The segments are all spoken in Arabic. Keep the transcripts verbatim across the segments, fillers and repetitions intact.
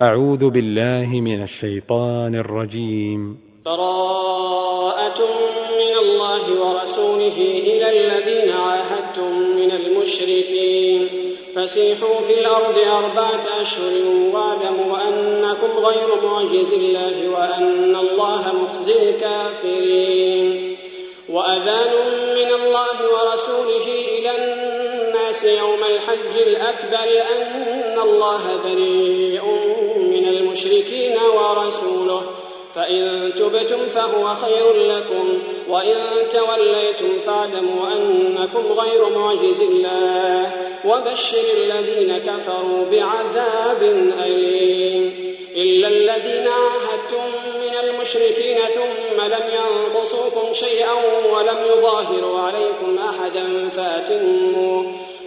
أعوذ بالله من الشيطان الرجيم. براءة من الله ورسوله إلى الذين عاهدتم من المشركين فسيحوا في الأرض أربعة أشهر واعلموا أنكم غير معجز الله وأن الله مخزي الكافرين. وأذان من الله ورسوله إلى الناس يوم الحج الأكبر أن الله بريء من المشركين ورسوله فإن تبتم فهو خير لكم وإن توليتم فاعلموا أنكم غير معجز الله وبشر الذين كفروا بعذاب أليم. إلا الذين عاهدتم من المشركين ثم لم ينقصوكم شيئا ولم يظاهروا عليكم أحدا فأتموا,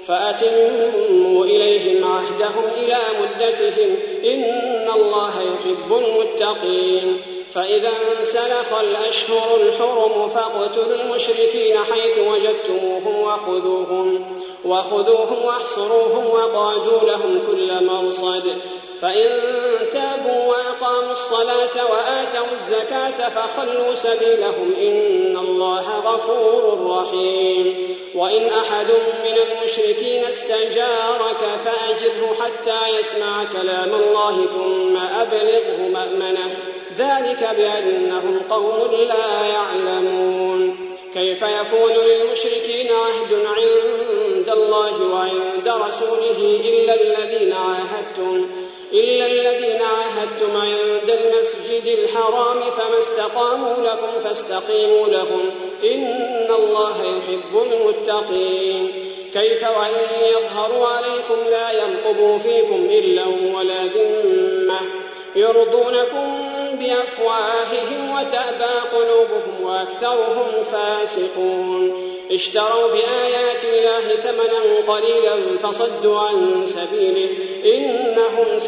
فأتموا إليهم عهدهم إلى مدتهم إن الله يحب المتقين. فإذا انسلخ الأشهر الحرم فاقتلوا المشركين حيث وجدتموهم وخذوهم, وخذوهم واحصروهم وقعدوا لهم كل مرصد. فإن تابوا وأقاموا الصلاة وآتوا الزكاة فخلوا سبيلهم إن الله غفور رحيم. وإن أحد من المشركين استجارك فأجره حتى يسمع كلام الله ثم أبلغه مأمنه ذلك بأنهم قوم لا يعلمون. كيف يكون للمشركين عهد عند الله وعند رسوله إلا الذين عاهدتم إلا الذين عاهدتم عند المسجد الحرام فما استقاموا لكم فاستقيموا لهم إن الله يحب المتقين. كيف وإن يظهروا عليكم لا يرقبوا فيكم إلا ولا ذمة يرضونكم بأفواههم وتأبى قلوبهم وأكثرهم فاسقون. اشتروا بآيات الله ثمنا قليلا فصدوا عن سبيله إنهم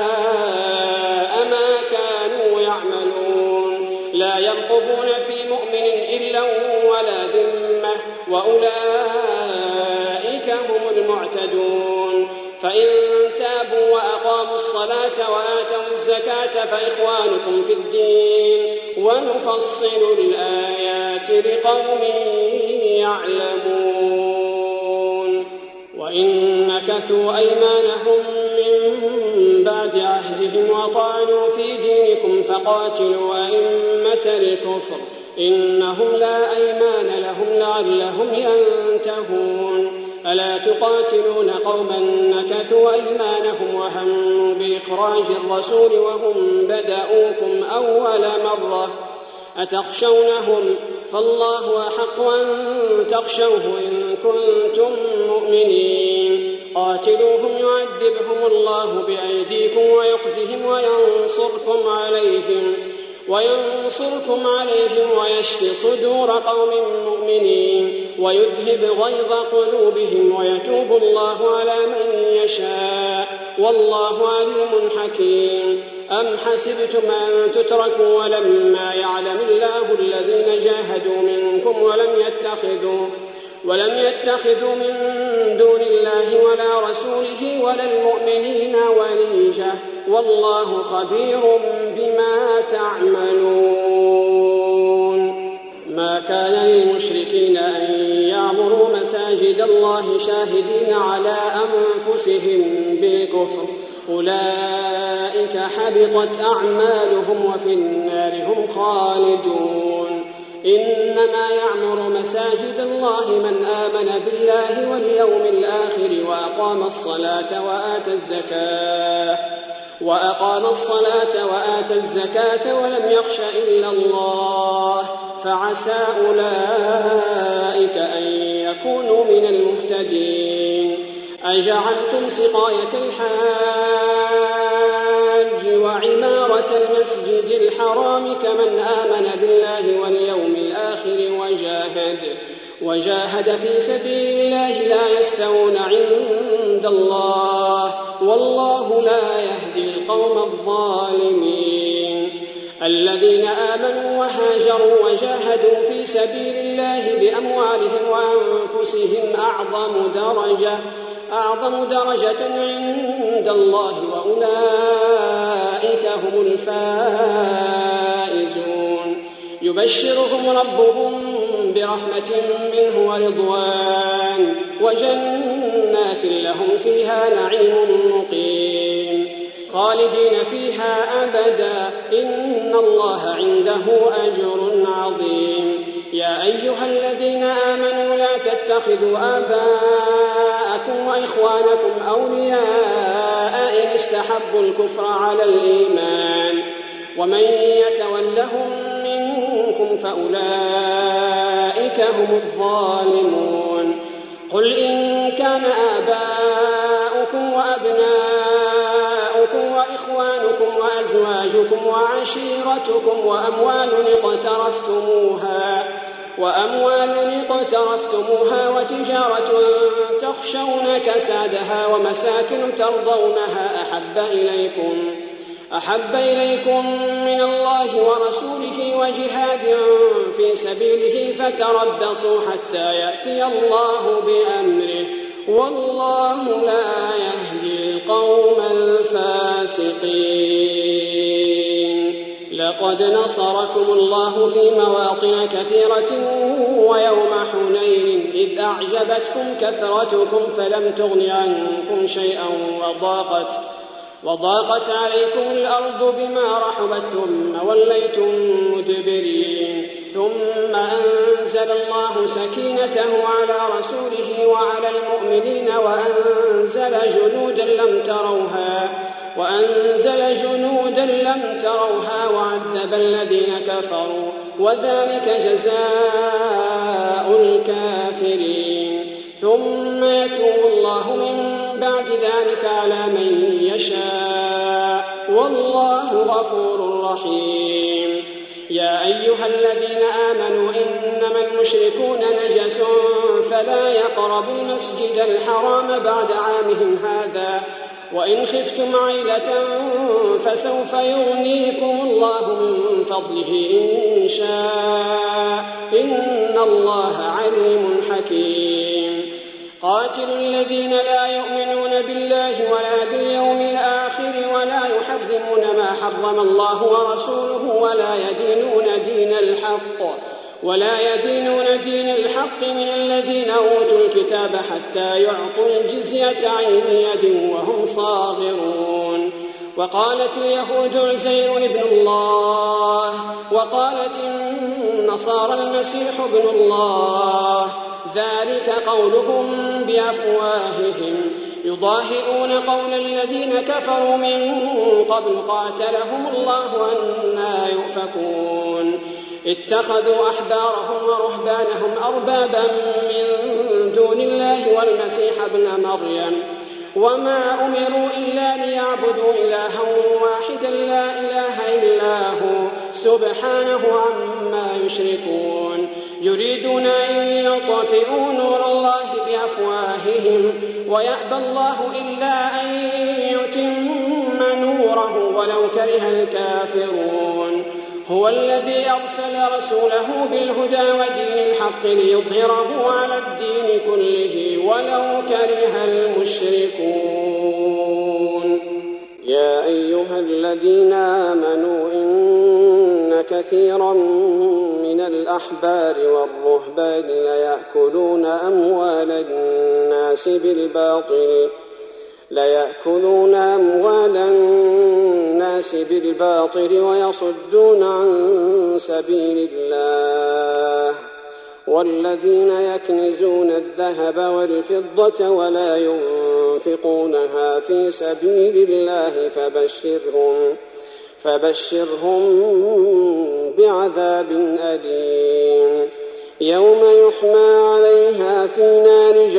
ساء ما كانوا يعملون. لا يرقبون في مؤمن إلا ولا ذمة وأولئك هم المعتدون. فإن تابوا وأقاموا الصلاة وآتوا الزكاة فإخوانكم في الدين ونفصل الآيات لقوم يعلمون. وإن نكثوا أيمانهم من بعد عهدهم وطعنوا في دينكم فقاتلوا أئمة الكفر إنهم لا أيمان لهم لعلهم ينتهون. ألا تقاتلون قوما نكثوا أيمانهم وهموا بإخراج الرسول وهم بدأوكم أول مرة أتخشونهم فالله أحق أن تخشوه إن كنتم مؤمنين. قاتلوهم يعذبهم الله بأيديكم ويخزهم وينصركم عليهم وينصركم عليهم ويشفي صدور قوم مؤمنين ويذهب غيظ قلوبهم ويتوب الله على من يشاء والله عليم حكيم. أم حسبتم أن تتركوا ولما يعلم الله الذين جاهدوا منكم ولم يتخذوا ولم يتخذوا من دون الله ولا رسوله ولا المؤمنين وليجة والله خبير بما تعملون. ما كان للمشركين أن يعمروا مساجد الله شاهدين على أنفسهم بالكفر أولئك حبطت أعمالهم وفي النار هم خالدون. إنما يعمر مساجد الله من آمن بالله واليوم الآخر وأقام الصلاة وآتى الزكاة وأقام الصلاة وآتى الزكاة ولم يخش إلا الله فعسى أولئك أن يكونوا من المهتدين. أجعلتم سقاية الحاج وعمارة المسجد الحرام كمن آمن بالله واليوم الآخر وجاهد وجاهد في سبيل الله لا يستوون عند الله والله لا يهدي القوم الظالمين. الذين آمنوا وهاجروا وجاهدوا في سبيل الله بأموالهم وأنفسهم أعظم درجة أعظم درجة عند الله وأولئك الفائزون يبشرهم ربهم برحمة منه ورضوان وجنات لهم فيها نعيم مقيم خالدين فيها أبدا إن الله عنده أجر عظيم يا أيها الذين آمنوا لا تتخذوا آباءكم وإخوانكم أولياء إن استحبوا الكفر على الإيمان ومن يتولهم منكم فأولئك هم الظالمون قل إن كان آباؤكم وأبناؤكم وإخوانكم وأزواجكم وعشيرتكم وأموال اقترفتموها وأموال اقترفتموها وتجارة تخشون كسادها ومساكن ترضونها أحب إليكم أحب إليكم من الله ورسوله وجهاد في سبيله فتربصوا حتى يأتي الله بأمره والله لا يهدي القوم الفاسقين لقد نصركم الله في مواطن كثيرة ويوم حنين إذ أعجبتكم كثرتكم فلم تغن عنكم شيئا وضاقت وضاقت عليكم الأرض بما رحبت ثم وليتم مدبرين ثم أنزل الله سكينته على رسوله وعلى المؤمنين وأنزل جنودا لم تروها وأنزل جنودا لم تروها وعذب الذين كفروا وذلك جزاء الكافرين ثم يتوب الله من بعد ذلك على من يشاء والله غفور رحيم يا أيها الذين آمنوا إنما المشركون نجس فلا يقربوا المسجد الحرام بعد عامهم هذا وإن خفتم عيلة فسوف يغنيكم الله من فضله إن شاء إن الله عليم حكيم قاتلوا الذين لا يؤمنون بالله ولا باليوم الآخر ولا يحرمون ما حرم الله ورسوله ولا يدينون دين الحق ولا يدينون دين الحق من الذين أوتوا الكتاب حتى يعطوا الجزية عن يد وهم صاغرون وقالت اليهود عزير ابن الله وقالت النصارى المسيح ابن الله ذلك قولهم بأفواههم يضاهئون قول الذين كفروا من قبل قاتلهم الله أنى يؤفكون اتخذوا أحبارهم ورهبانهم أربابا من دون الله والمسيح ابن مريم وما أمروا إلا ليعبدوا إلها واحدا لا إله إلا هو سبحانه عما يشركون يريدون أن يطفئوا نور الله بأفواههم ويأبى الله إلا أن يتم نوره ولو كره الكافرون هو الذي أرسل رسوله بالهدى ودين الحق ليظهره على الدين كله ولو كره المشركون يا أيها الذين آمنوا إن كثيرا من الأحبار والرهبان ليأكلون أموال الناس بالباطل ليأكلون أموال الناس بالباطل ويصدون عن سبيل الله والذين يكنزون الذهب والفضة ولا ينفقونها في سبيل الله فبشرهم فبشرهم بعذاب أليم يوم يحمى عليها في نار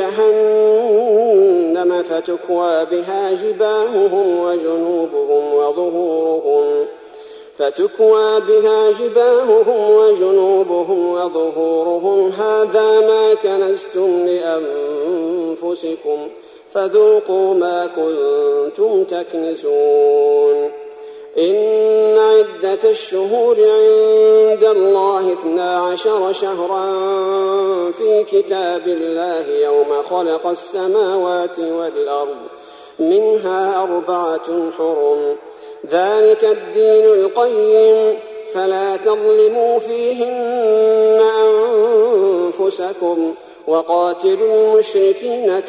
جهنم فتكوى بها جباههم وجنوبهم وظهورهم فتكوى بها جباههم وجنوبهم وظهورهم هذا ما كنزتم لأنفسكم فذوقوا ما كنتم تكنزون إن عدة الشهور عند الله اثنا عشر شهرا في كتاب الله يوم خلق السماوات والأرض منها أربعة حرم ذلك الدين القيم فلا تظلموا فيهن أنفسكم وقاتلوا المشركين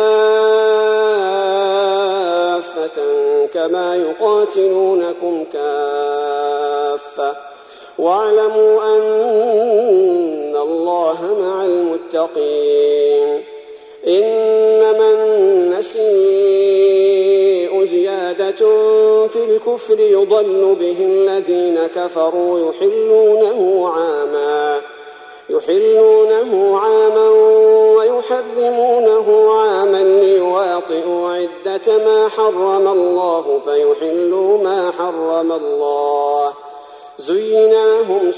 كافة كما يقاتلونكم كافة واعلموا أن الله مع المتقين. إنما النسيء زيادة في الكفر يضل به الذين كفروا يحلونه عاما يحلونه عاما ويحرمونه عاما ليواطئوا عدة ما حرم الله فيحلوا ما حرم الله. زين لهم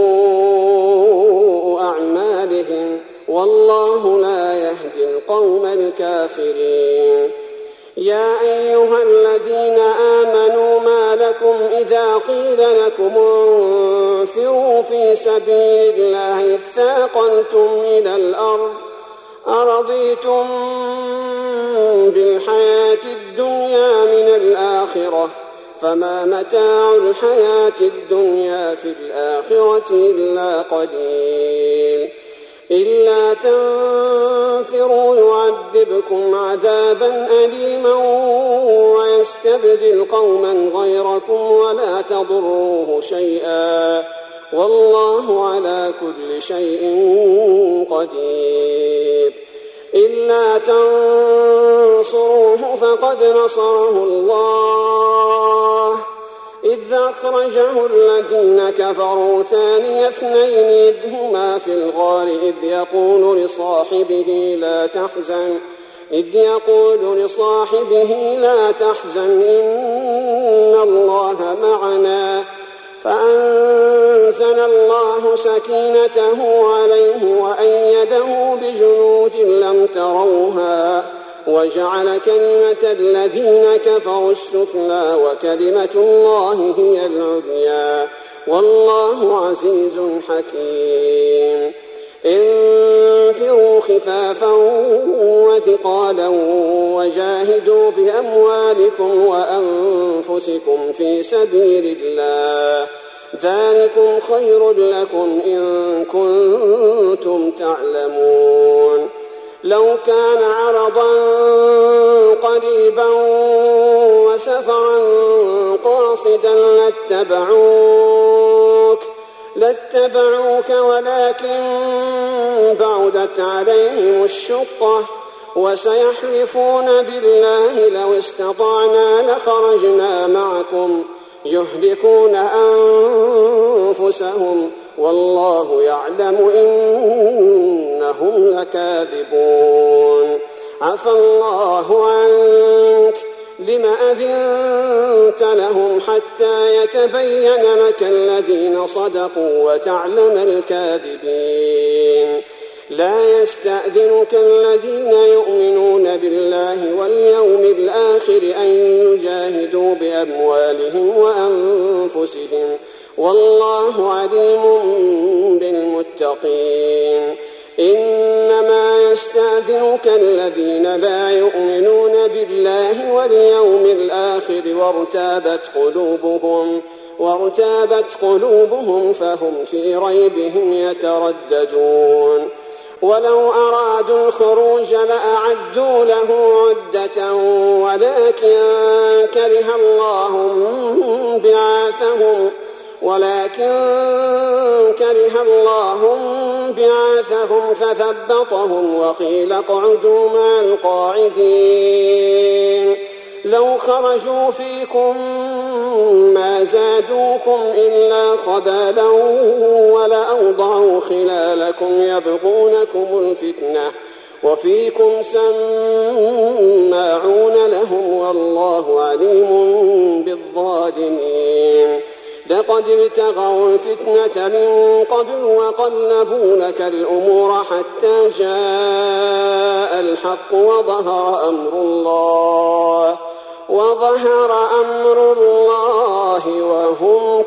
سوء أعمالهم والله لا يهدي القوم الكافرين. يا أيها الذين آمنوا ما لكم إذا قيل لكم انفروا في سبيل الله اثاقلتم إلى الأرض أرضيتم بالحياة الدنيا من الآخرة فما متاع الحياة الدنيا في الآخرة إلا قليل. إلا تنفروا يعذبكم عذابا أليما ويستبدل قوما غيركم ولا تضروه شيئا والله على كل شيء قدير. إلا تنصروه فقد نصره الله إذ أخرجه الذين كفروا ثاني اثنين إذ هما في الغار إذ يقول لصاحبه لا تحزن إذ يقول لصاحبه لا تحزن إن الله معنا فأنزل الله سكينته عليه وأيده بجنود لم تروها وجعل كلمة الذين كفروا السفلى وكلمة الله هي العليا والله عزيز حكيم. انفروا خفافا وثقالا وجاهدوا بأموالكم وأنفسكم في سبيل الله ذلكم خير لكم إن كنتم تعلمون. لو كان عرضا قريبا وسفرا قاصدا لاتبعوك لاتبعوك ولكن بعدت عليهم الشقة وسيحلفون بالله لو استطعنا لخرجنا معكم يهلكون أنفسهم والله يعلم إنهم لكاذبون. عفى الله عنك لم أذنت لهم حتى يتبين لك الذين صدقوا وتعلم الكاذبين. لا يستأذنك الذين يؤمنون بالله واليوم الآخر أن يجاهدوا بأموالهم وأنفسهم والله عليم بالمتقين. إنما يستأذنك الذين لا يؤمنون بالله واليوم الآخر وارتابت قلوبهم وارتابت قلوبهم فهم في ريبهم يترددون. ولو أرادوا الخروج لأعدوا له عدة ولكن كره الله بعاثهم ولكن كره الله بعاثهم فثبطهم وقيل اقعدوا مع القاعدين. لو خرجوا فيكم ما زادوكم إلا خبالا ولأوضعوا خلالكم يبغونكم الفتنة وفيكم سماعون لهم والله عليم بالظالمين. لقد ابتغوا الفتنة من قبل وقلبوا لك الأمور حتى جاء الحق وظهر أمر الله وظهر أمر الله وهم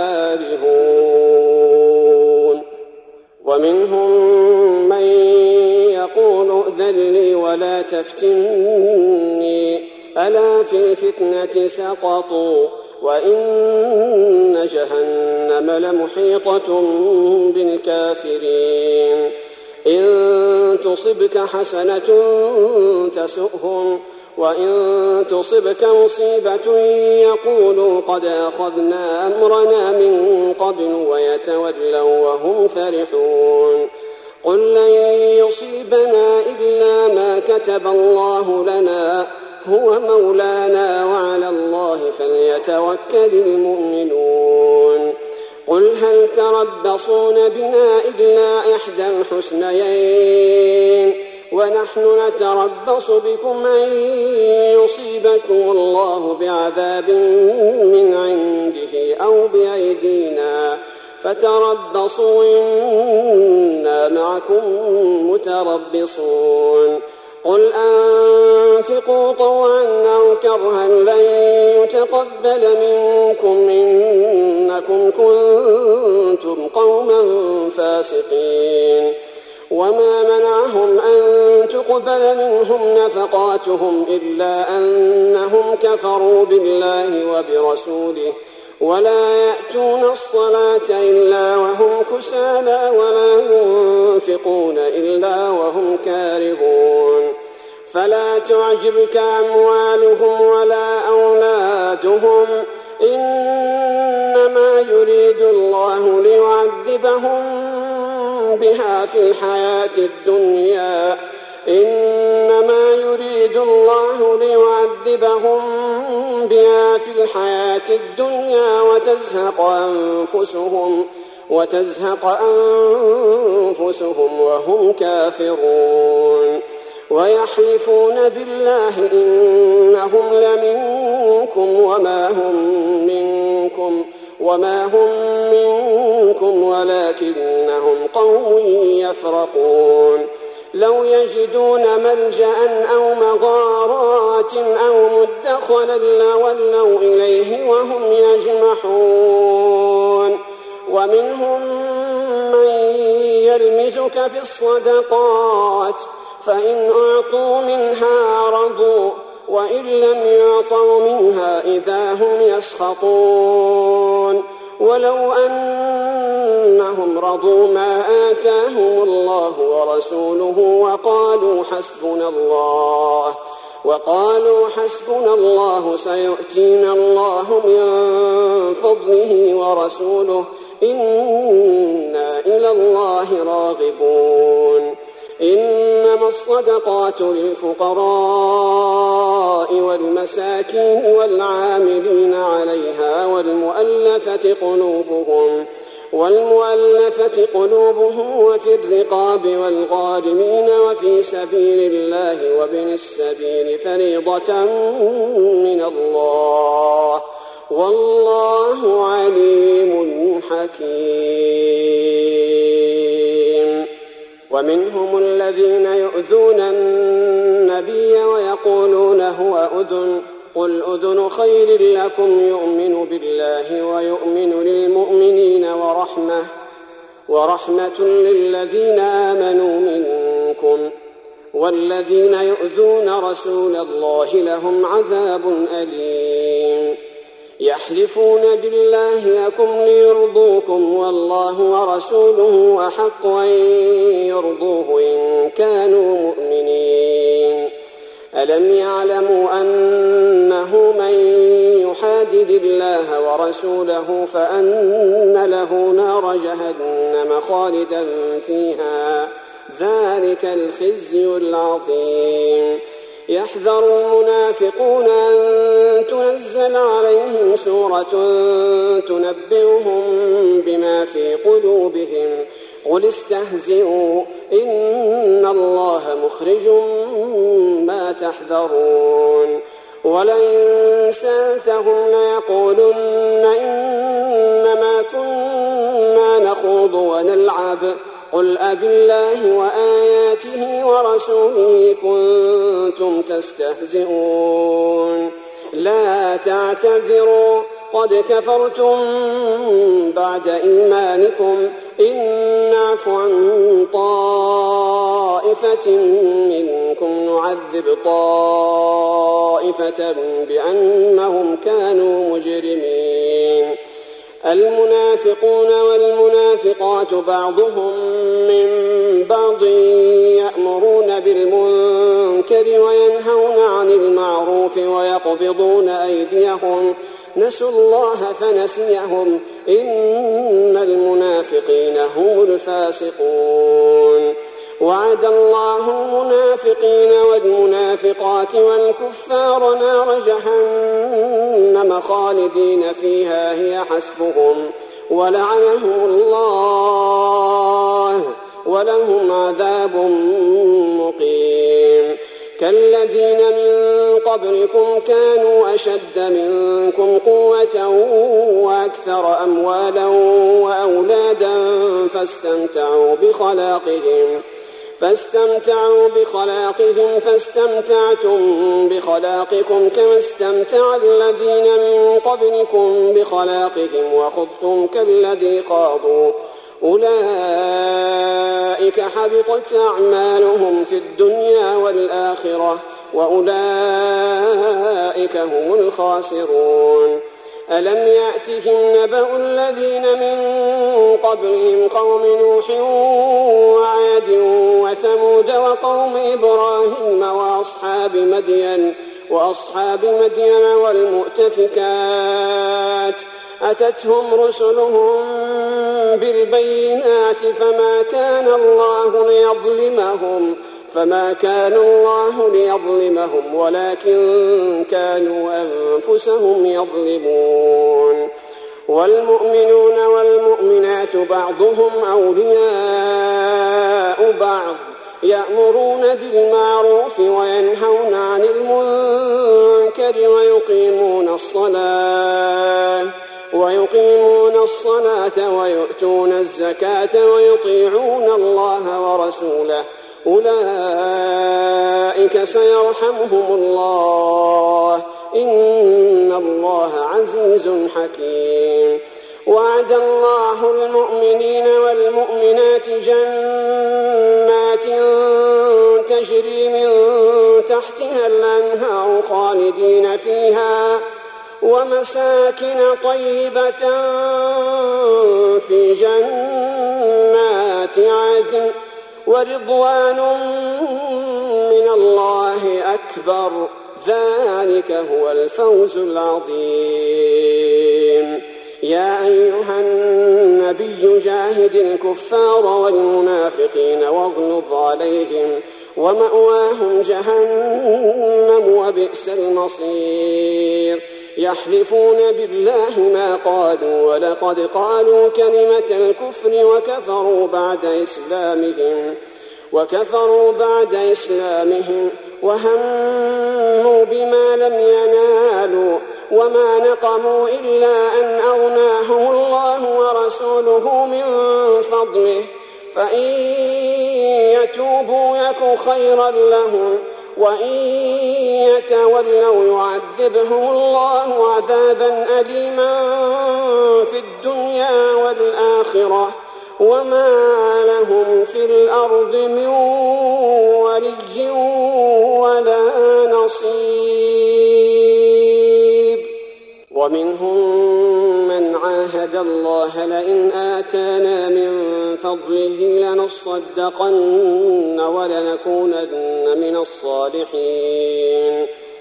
كارهون. ومنهم من يقول ائذن لي ولا تفتني ألا في الفتنة سقطوا وإن جهنم لمحيطة بالكافرين. إن تصبك حسنة تسؤهم وإن تصبك مصيبة يقولوا قد أخذنا أمرنا من قبل ويتولوا وهم فرحون. قل لن يصيبنا إلا ما كتب الله لنا هو مولانا وعلى الله فليتوكل المؤمنون. قل هل تربصون بنا إلا إحدى الحسنيين ونحن نتربص بكم أن يصيبكم الله بعذاب من عنده أو بأيدينا فتربصوا إنا معكم متربصون. قل أنفقوا طوعا أو كرها لن يتقبل منكم إنكم كنتم قوما فاسقين. وما منعهم أن تقبل منهم نفقاتهم إلا أنهم كفروا بالله وبرسوله ولا يأتون الصلاة إلا وهم كسالى ولا ينفقون إلا وهم كارهون. فلا تعجبك أموالهم ولا أولادهم إنما يريد الله ليعذبهم بها في الحياة الدنيا إنما يريد الله ليعذبهم بها في الحياة الدنيا وتزهق أنفسهم وتزهق أنفسهم وهم كافرون. ويحلفون بالله إنهم لمنكم وما هم منكم وما هم منكم ولكنهم قوم يفرقون. لو يجدون ملجأ أو مغارات أو مدخلا لولوا إليه وهم يجمحون. ومنهم من يلمزك في الصدقات فإن أعطوا منها رضوا وإن لم يعطوا منها إذا هم يسخطون. ولو أنهم رضوا ما آتاهم الله ورسوله وقالوا حسبنا الله وقالوا حسبنا الله سيؤتينا الله من فضله ورسوله إنا إلى الله راغبون. إنما الصدقات للفقراء والمساكين والعاملين عليها والمؤلفة قلوبهم والمؤلفة قلوبهم وفي الرقاب والغارمين وفي سبيل الله وابن السبيل فريضة من الله والله عليم حكيم. ومنهم الذين يؤذون النبي ويقولون هو أذن قل أذن خير لكم يؤمن بالله ويؤمن للمؤمنين ورحمة ورحمة للذين آمنوا منكم والذين يؤذون رسول الله لهم عذاب أليم. يحلفون بالله لكم ليرضوكم والله ورسوله أحق أن يرضوه إن كانوا مؤمنين. ألم يعلموا أنه من يحادد الله ورسوله فأن له نار جهنم خالدا فيها ذلك الخزي العظيم. يحذر المنافقون أن تنزل عليهم سورة تنبئهم بما في قلوبهم قل استهزئوا إن الله مخرج ما تحذرون. ولئن سألتهم ليقولن إنما كنا نخوض ونلعب قل أبالله وآياته ورسوله كنتم تستهزئون لا تعتذروا قد كفرتم بعد إيمانكم إن نعف عن طائفة منكم نعذب طائفة بأنهم كانوا مجرمين. المنافقون والمنافقات بعضهم من بعض يأمرون بالمنكر وينهون عن المعروف ويقبضون أيديهم نسوا الله فنسيهم إن المنافقين هم الفاسقون. وعد الله المنافقين والمنافقات والكفار نار جهنم خالدين فيها هي حسبهم ولعنهم الله ولهم عذاب مقيم. كالذين من قبلكم كانوا أشد منكم قوة وأكثر أموالا وأولادا فاستمتعوا بخلاقهم فاستمتعوا بخلاقهم فاستمتعتم بخلاقكم كما استمتع الذين من قبلكم بخلاقهم وخضتم كالذي خاضوا أولئك حبطت أعمالهم في الدنيا والآخرة وأولئك هم الخاسرون. ألم يأتهم نبأ الذين من قبلهم قوم نوح وعاد وثمود وقوم إبراهيم وأصحاب مدين وأصحاب مدين والمؤتفكات أتتهم رسلهم بالبينات فما كان الله ليظلمهم فما كان الله ليظلمهم ولكن كانوا أنفسهم يظلمون. والمؤمنون والمؤمنات بعضهم أولياء بعض يأمرون بالمعروف وينهون عن المنكر ويقيمون الصلاة ويقيمون الصلاة ويؤتون الزكاة ويطيعون الله ورسوله أولئك سيرحمهم الله إن الله عزيز حكيم. وعد الله المؤمنين والمؤمنات جنات تجري من تحتها الأنهار خالدين فيها ومساكن طيبة في جنات عدن ورضوان من الله أكبر ذلك هو الفوز العظيم. يا أيها النبي جاهد الكفار والمنافقين واغلظ عليهم ومأواهم جهنم وبئس المصير. يحلفون بالله ما قالوا ولقد قالوا كلمة الكفر وكفروا بعد إسلامهم وكفروا بعد إسلامهم وهموا بما لم ينالوا وما نقموا إلا أن أغناهم الله ورسوله من فضله فإن يتوبوا يك خيرا لهم وإن يتولوا يعذبهم الله عذابا أليما في الدنيا والآخرة وما لهم في الأرض من ولي ولا نصير. ومنهم من عاهد الله لئن آتانا من فضله لنصدقن ولنكونن من الصالحين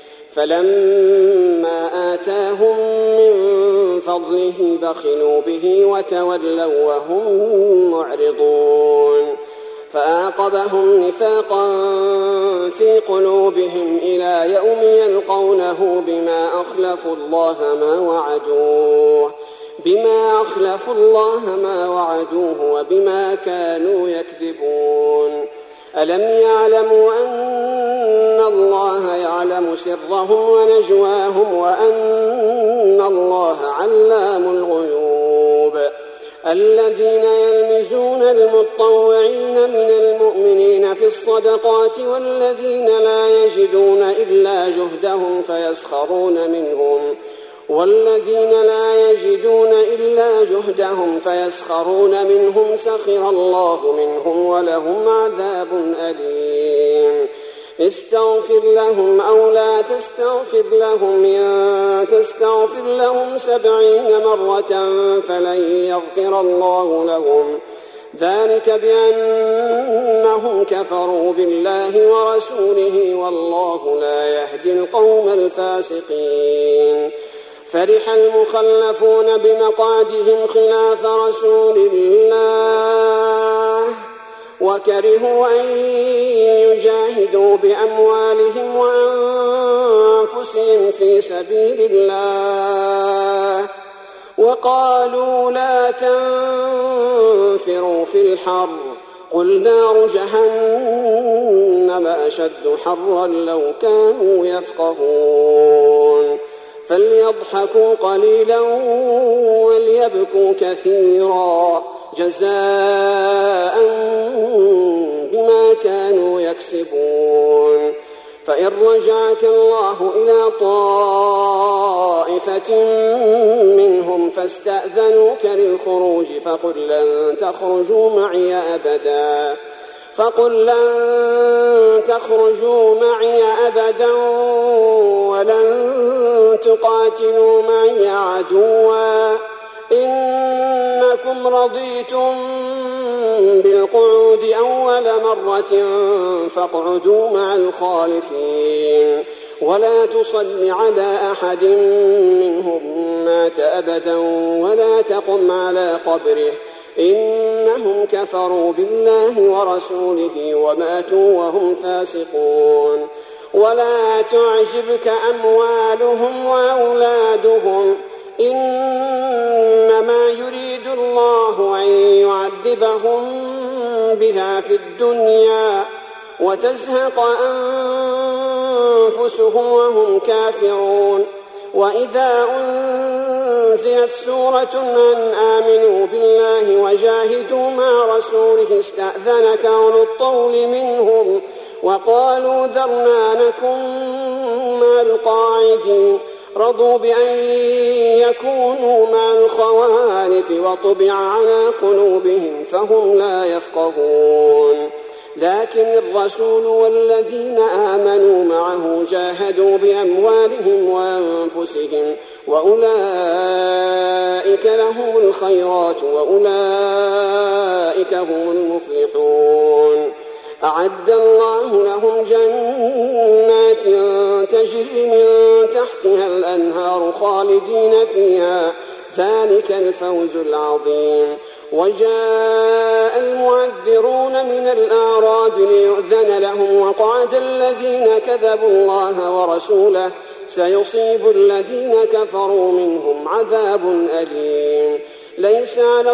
فلما آتاهم من فضله بخلوا به وتولوا وهم معرضون فأعقبهم نفاقا في قلوبهم إلى يوم يلقونه بما أخلفوا الله ما وعدوه بما أخلفوا الله ما وعدوه وبما كانوا يكذبون. ألم يعلموا أن الله يعلم سرهم ونجواهم وأن الله علام الغيوب. الذين يلمزون المتطوعين من المؤمنين في الصدقات والذين لا يجدون إلا جهدهم فيسخرون منهم والذين لا يجدون إلا جهدهم فيسخرون منهم سخر الله منهم ولهم عذاب أليم استغفر لهم أو لا تستغفر لهم إن تستغفر لهم سبعين مرة فلن يغفر الله لهم ذلك بأنهم كفروا بالله ورسوله والله لا يهدي القوم الفاسقين فرح المخلفون بمقعدهم خلاف رسول الله وكرهوا أن يجاهدوا بأموالهم وأنفسهم في سبيل الله وقالوا لا تنفروا في الحر قل نار جهنم أشد حرا لو كانوا يفقهون فليضحكوا قليلا وليبكوا كثيرا جزاء بما كانوا يكسبون فإن رجعك الله إلى طائفة منهم فاستأذنوك للخروج فقل لن تخرجوا معي أبدا فقل لن تخرجوا معي أبدا ولن تقاتلوا معي عدوا إنكم رضيتم بالقعود أول مرة فاقعدوا مع الخالفين ولا تصل على أحد منهم مات أبدا ولا تقم على قبره إنهم كفروا بالله ورسوله وماتوا وهم فاسقون ولا تعجبك أموالهم وأولادهم إنما يريد الله أن يعذبهم بها في الدنيا وتزهق أنفسهم وهم كافرون وإذا أنزلت سورة أن آمنوا بالله وجاهدوا مع رسوله استأذنك أولو الطول منهم وقالوا ذرنا نكن مع القاعدين رضوا بأن يكونوا مع الخوالف وطبع على قلوبهم فهم لا يفقهون لكن الرسول والذين آمنوا معه جاهدوا بأموالهم وأنفسهم وأولئك لهم الخيرات وأولئك هم المفلحون أعد الله لهم جنات تجري من تحتها الأنهار خالدين فيها ذلك الفوز العظيم وجاء المعذرون من الأعراب ليؤذن لهم وقعد الذين كذبوا الله ورسوله سيصيب الذين كفروا منهم عذاب أليم ليس على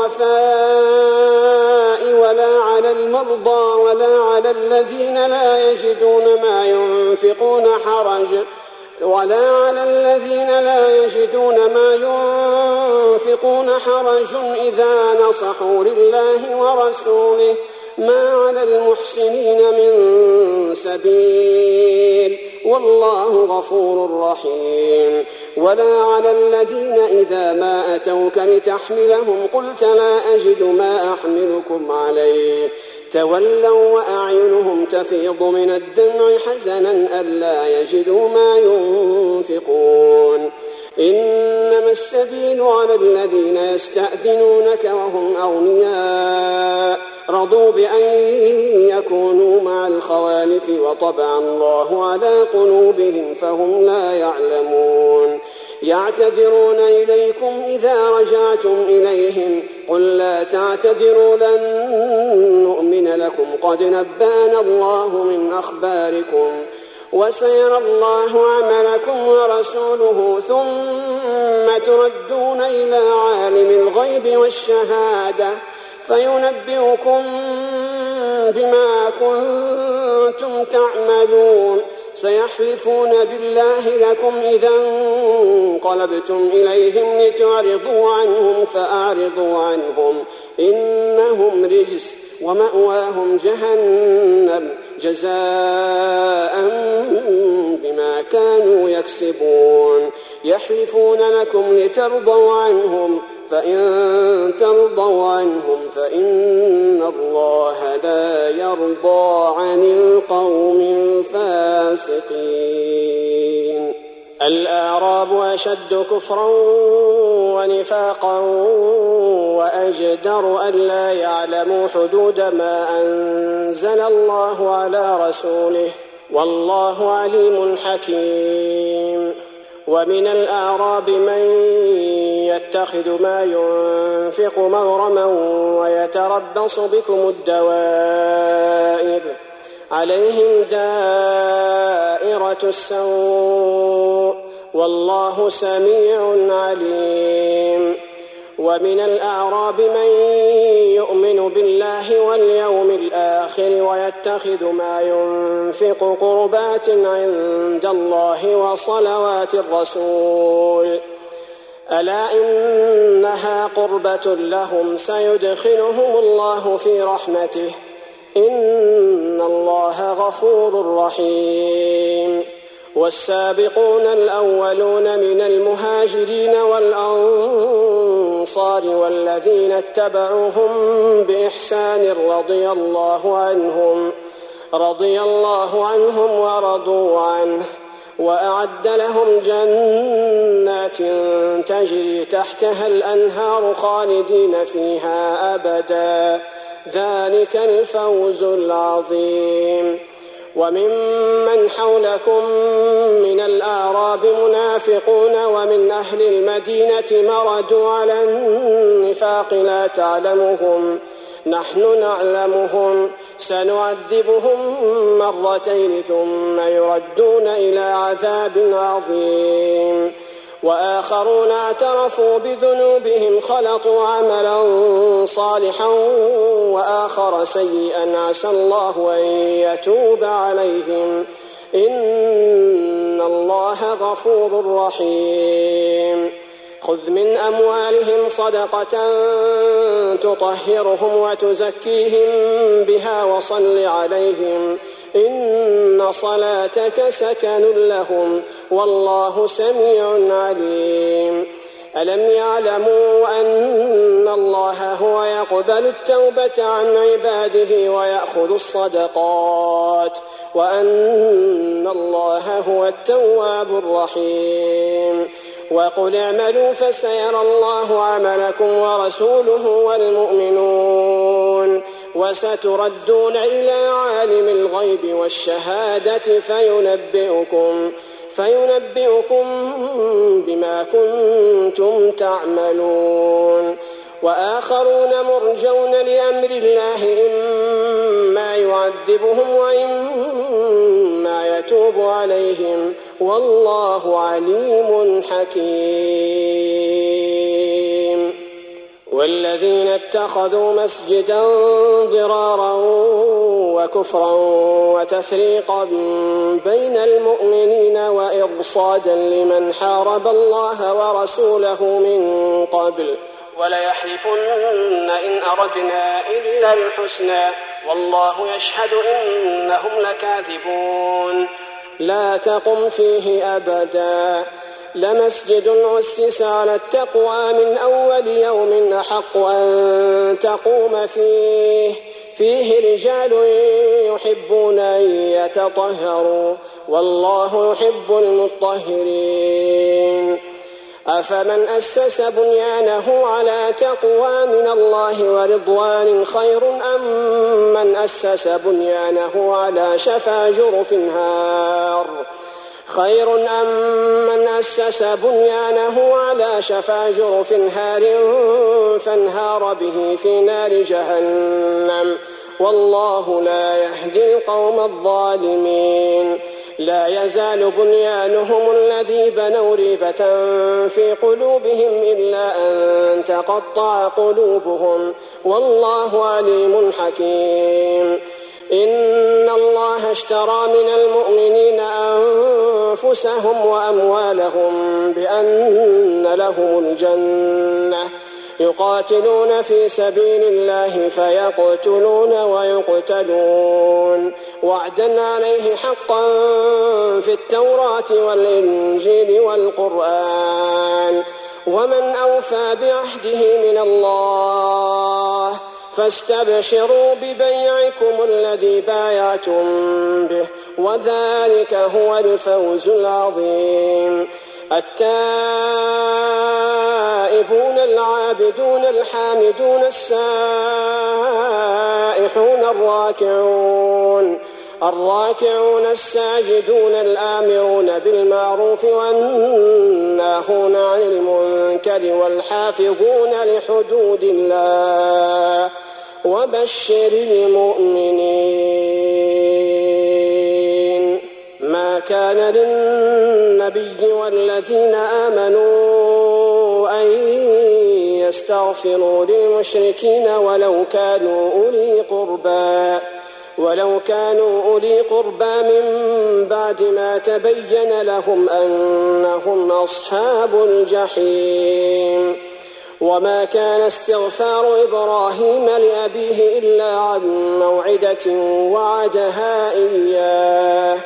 الضعفاء ولا على المرضى ولا على الذين لا يجدون ما ينفقون حرج ولا على الذين لا يجدون ما ينفقون حرج إذا نصحوا لله ورسوله ما على المحسنين من سبيل والله غفور رحيم ولا على الذين إذا ما أتوك لتحملهم قلت لا أجد ما أحملكم عليه تولوا وأعينهم تفيض من الدمع حزنا ألا يجدوا ما ينفقون إنما السبيل على الذين يستأذنونك وهم أغنياء رضوا بأن يكونوا مع الخوالف وطبع الله على قلوبهم فهم لا يعلمون يعتذرون إليكم إذا رجعتم إليهم قل لا تعتذروا لن نؤمن لكم قد نبأنا الله من أخباركم وسيرى الله عملكم ورسوله ثم تردون إلى عالم الغيب والشهادة فينبئكم بما كنتم تعملون سيحلفون بالله لكم إذا انقلبتم إليهم لتعرضوا عنهم فأعرضوا عنهم إنهم رجس ومأواهم جهنم جزاء بما كانوا يكسبون يحلفون لكم لترضوا عنهم فإن ترضوا عنهم فإن الله لا يرضى عن القوم الفاسقين. الأعراب أشد كفرا ونفاقا وأجدر ألا يعلموا حدود ما أنزل الله على رسوله والله عليم حكيم. ومن الأعراب من يتخذ ما ينفق مغرما ويتربص بكم الدوائر عليهم دائرة السوء والله سميع عليم. ومن الأعراب من يؤمن بالله واليوم الآخر ويتخذ ما ينفق قربات عند الله وصلوات الرسول ألا إنها قربة لهم سيدخلهم الله في رحمته إن الله غفور رحيم. والسابقون الأولون من المهاجرين والأنصار والذين اتبعوهم بإحسان رضي الله عنهم رضي الله عنهم ورضوا عنه وأعد لهم جنات تجري تحتها الأنهار خالدين فيها أبدا ذلك الفوز العظيم. وممن حولكم من الأعراب منافقون ومن أهل المدينة مردوا على النفاق لا تعلمهم نحن نعلمهم سنعذبهم مرتين ثم يردون إلى عذاب عظيم. وآخرون اعترفوا بذنوبهم خلطوا عملا صالحا وآخر سيئا عسى الله أن يتوب عليهم إن الله غفور رحيم. خذ من أموالهم صدقة تطهرهم وتزكيهم بها وصل عليهم إن صلاتك سكن لهم والله سميع عليم. ألم يعلموا أن الله هو يقبل التوبة عن عباده ويأخذ الصدقات وأن الله هو التواب الرحيم. وقل اعملوا فسيرى الله عملكم ورسوله والمؤمنون وستردون إلى عالم الغيب والشهادة فينبئكم فينبئكم بما كنتم تعملون. وآخرون مرجون لأمر الله إما يعذبهم وإما يتوب عليهم والله عليم حكيم. والذين اتخذوا مسجدا ضرارا وكفرا وتفريقا بين المؤمنين وإرصادا لمن حارب الله ورسوله من قبل وليحلفن إن أردنا إلا الحسنى والله يشهد إنهم لكاذبون. لا تقم فيه أبدا لمسجد أسس على التقوى من أول يوم أحق أن تقوم فيه فيه رجال يحبون أن يتطهروا والله يحب المطهرين. أفمن أسس بنيانه على تقوى من الله ورضوان خير أم من أسس بنيانه على شفا جرف هار خير أم من أسس بنيانه على شفا جرف هار فانهار به في نار جهنم والله لا يهدي القوم الظالمين. لا يزال بنيانهم الذي بنوا ريبة في قلوبهم إلا أن تقطع قلوبهم والله عليم حكيم. إن الله اشترى من المؤمنين أنفسهم وأموالهم بأن لهم الجنة يقاتلون في سبيل الله فيقتلون ويقتلون وعدا عليه حقا في التوراة والإنجيل والقرآن ومن أوفى بعهده من الله فاستبشروا ببيعكم الذي بايعتم به وذلك هو الفوز العظيم. التائبون العابدون الحامدون السائحون الراكعون الراكعون الساجدون الآمرون بالمعروف والناهون عن المنكر والحافظون لحدود الله وبشر المؤمنين. ما كان للنبي والذين آمنوا أن يستغفروا للمشركين ولو كانوا أولي قربى ولو كانوا أولي قربى من بعد ما تبين لهم أنهم أصحاب الجحيم. وما كان استغفار إبراهيم لأبيه إلا عن موعدة وعدها إياه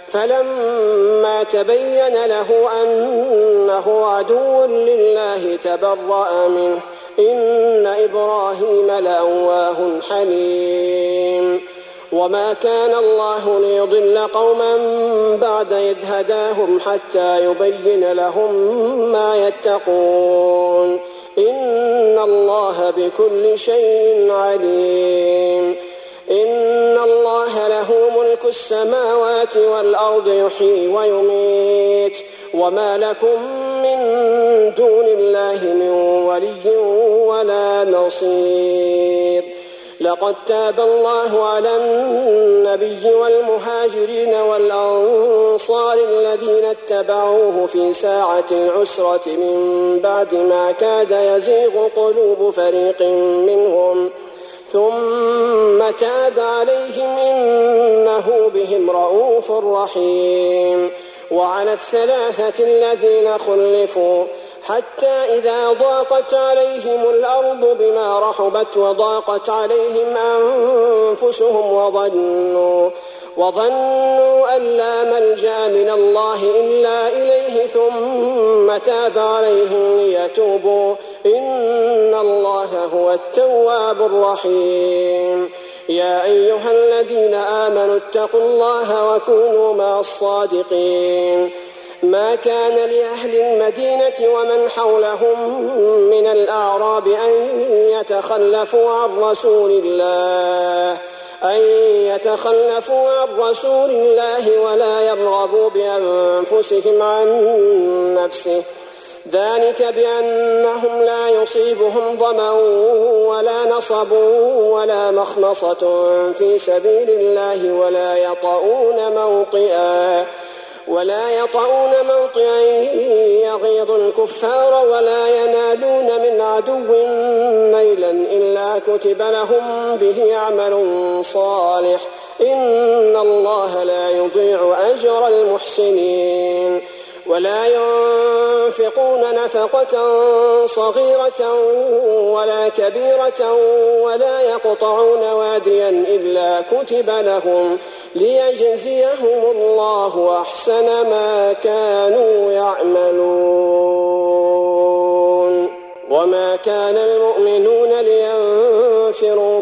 فلما تبين له أنه عدو لله تبرأ منه إن إبراهيم لأواه حليم. وما كان الله ليضل قوما بعد إذ هداهم حتى يبين لهم ما يتقون إن الله بكل شيء عليم. إن الله له ملك السماوات والأرض يحيي ويميت وما لكم من دون الله من ولي ولا نصير. لقد تاب الله على النبي والمهاجرين والأنصار الذين اتبعوه في ساعة العسرة من بعد ما كاد يزيغ قلوب فريق منهم ثم تاب عليهم إنه بهم رؤوف رحيم. وعلى الثلاثة الذين خلفوا حتى إذا ضاقت عليهم الأرض بما رحبت وضاقت عليهم أنفسهم وظنوا وظنوا أن لا ملجأ من الله إلا إليه ثم تاب عليهم ليتوبوا إن الله هو التواب الرحيم. يا أيها الذين آمنوا اتقوا الله وكونوا مع الصادقين. ما كان لأهل المدينة ومن حولهم من الأعراب أن يتخلفوا عن رسول الله أن يتخلفوا عن رسول الله ولا يرغبوا بأنفسهم عن نفسه ذلك بأنهم لا يصيبهم ظمأ ولا نصب ولا مخمصة في سبيل الله ولا يطؤون موطئا ولا يطؤون موطئا يغيظ الكفار ولا ينالون من عدو نيلا إلا كتب لهم به عمل صالح إن الله لا يضيع أجر المحسنين. ولا ينفقون نفقة صغيرة ولا كبيرة ولا يقطعون واديا إلا كتب لهم ليجزيهم الله أحسن ما كانوا يعملون. وما كان المؤمنون لينفروا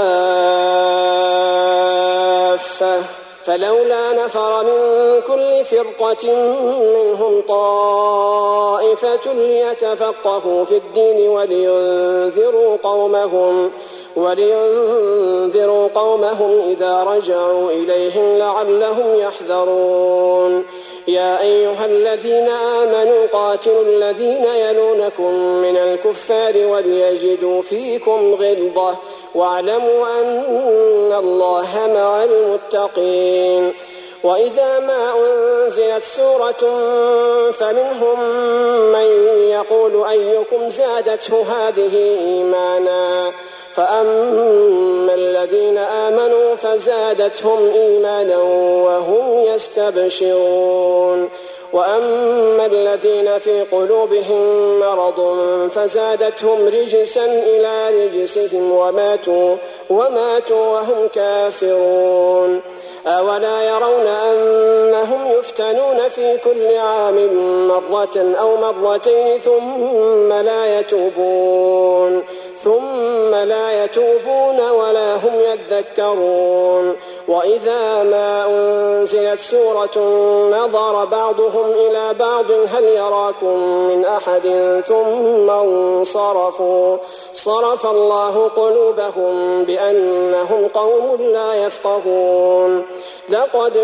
كافة فلولا نفر من كل فرقة منهم طائفة ليتفقهوا في الدين ولينذروا قومهم ولينذروا قومهم إذا رجعوا إليهم لعلهم يحذرون. يا أيها الذين آمنوا قاتلوا الذين يلونكم من الكفار وليجدوا فيكم غلظة واعلموا أن الله مع المتقين. وإذا ما أنزلت سورة فمنهم من يقول أيكم زادته هذه إيمانا فأما الذين آمنوا فزادتهم إيمانا وهم يستبشرون وأما الذين في قلوبهم مرض فزادتهم رجسا إلى رجسهم وماتوا وماتوا وهم كافرون. أولا يرون أنهم يفتنون في كل عام مرة أو مرتين ثم لا يتوبون ثم لا يتوبون ولا هم يذكرون وإذا ما أنزلت سورة نظر بعضهم إلى بعض هل يراكم من أحد ثم انصرفوا صرف الله قلوبهم بأنهم قوم لا يفقهون لقد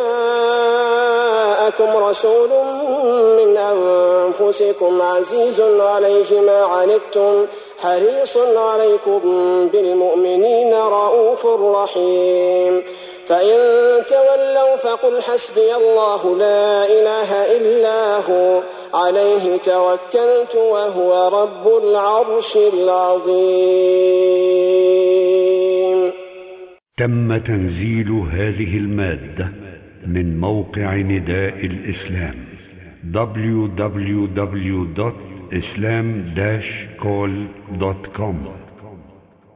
جاءكم رسول من أنفسكم عزيز عليه ما عنتم حريص عليكم بالمؤمنين رؤوف رحيم فإن تولوا فقل حسبي الله لا إله إلا هو عليه توكلت وهو رب العرش العظيم. تم تنزيل هذه المادة من موقع نداء الإسلام دبليو دبليو دبليو دوت إسلام داش كول دوت كوم.